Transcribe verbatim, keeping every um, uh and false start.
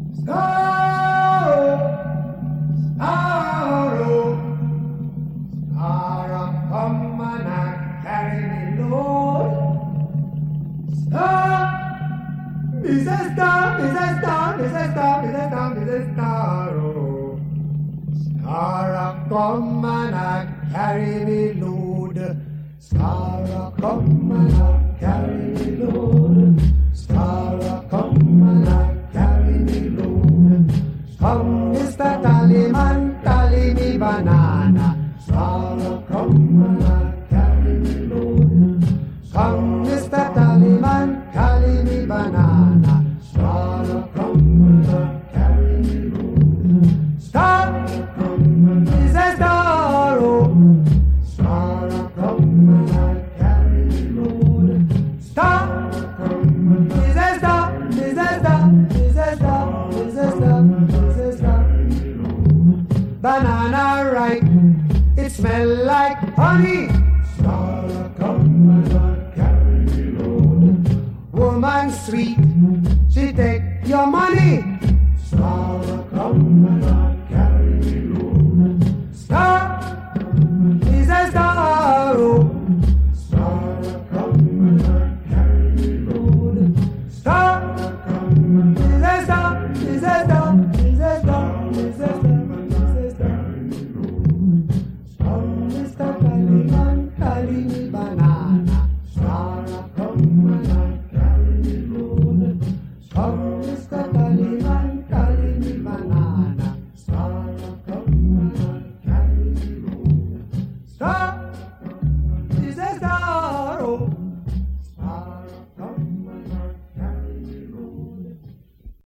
Star, Star, Star, come and carry me, Lord. Star, Missus Star, Missus Star, Missus Star, Missus Star, Missus Star, oh. Star, come and carry me, Lord. Star, come and carry me, Lord. Star, come and carry me, Lord. Come, Mister Tallyman, tally me banana. Star, come and carry me, Lord. Come, Mister Tallyman, carry me banana. Star, come and carry me, Lord. Star, come, Missus Star, oh. Star, come and carry me, Lord. Star, come, Missus Star, Missus Star, Missus Star, Missus Star, Missus Star. Banana ripe, it smell like honey.